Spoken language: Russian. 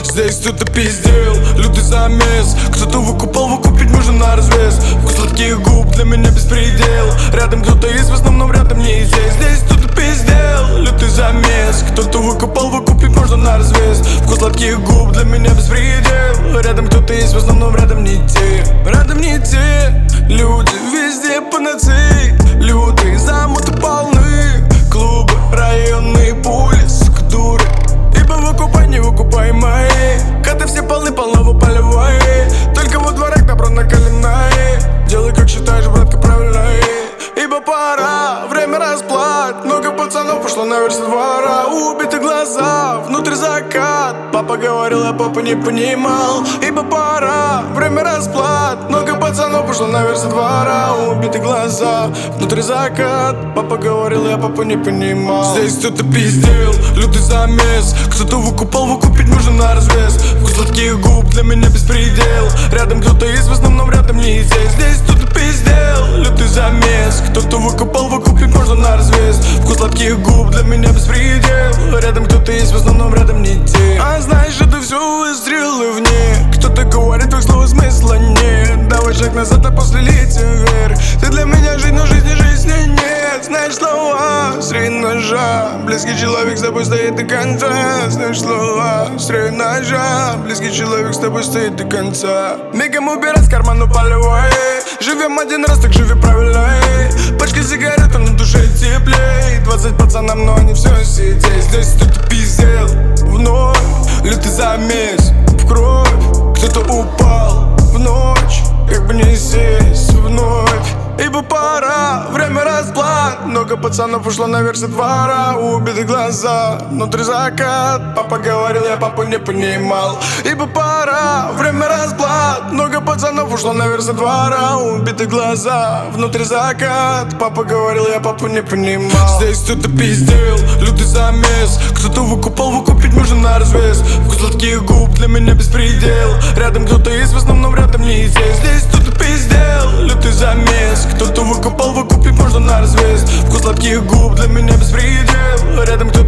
Здесь кто-то пиздел, лютый замес. Кто-то выкупал, выкупить можно на развес. Вкус сладких губ для меня беспредел. Рядом кто-то есть, в основном рядом не здесь. Здесь кто-то пиздел, лютый замес. Кто-то выкупал, выкупить можно на развес. Вкус сладких губ для меня беспредел. Рядом кто-то есть, в основном рядом не те. Рядом не те люди, везде панацеи. Лютые замуты полны, клубы, районные пули, скдуры. Ибо выкупай, не выкупай мои. Коты все полны, полного полевой. Только во дворах добро накаленное. Делай как считаешь, братка, правильно. Ибо пора, время расплат. Много пацанов пошло наверх со двора. Убиты глаза, внутрь закат. Папа говорил, а папа не понимал. Ибо пора, время расплат. Много пацанов пошло наверх со двора. Убиты глаза, внутрь закат. Папа говорил, я папу не понимал. Здесь кто-то пиздел, лютый замес. Кто-то выкупал, выкупить можно на развес. Вкус сладких губ для меня беспредел. Рядом кто-то есть, в основном рядом не здесь. Здесь кто-то пиздел, лютый замес. Кто-то выкупал, выкупить можно на развес. Вкус сладких губ для меня беспредел. Рядом кто-то есть, в основном рядом не те. А знаешь, это все выстрелы вне. Кто-то говорит, твоих слов смысла нет. Давай шаг назад, а после летим вверх. Ты для меня жизнь, но жизни нет. Знаешь слова, средь ножа. Близкий человек с тобой стоит до конца. Знаешь слова, средь ножа. Близкий человек с тобой стоит до конца. Мигом убирай с кармана полевой. Живем один раз, так живи правильно. Пачка сигарет, а на душе теплей. 20 пацанам, но они все сидят. Здесь кто-то пиздел вновь. Лютый замес в кровь. Кто-то упал в ночь. Как бы не сесть вновь. Ибо пора, время расплат. Много пацанов ушло наверх со двора. Убиты глаза, внутри закат. Папа говорил, я папу не понимал. Ибо пора, время расплат. Много пацанов ушло наверх со двора. Убиты глаза, внутри закат. Папа говорил, я папу не понимал. Здесь кто-то пиздел, лютый замес. Кто-то выкупал, выкупить можно на развес. Вкус сладких губ для меня беспредел. Рядом кто-то есть, в основном рядом не здесь. Здесь кто-то пиздел, лютый замес. Кто-то выкупал, выкупить можно на развес. Вкус сладких губ для меня беспредел. Рядом кто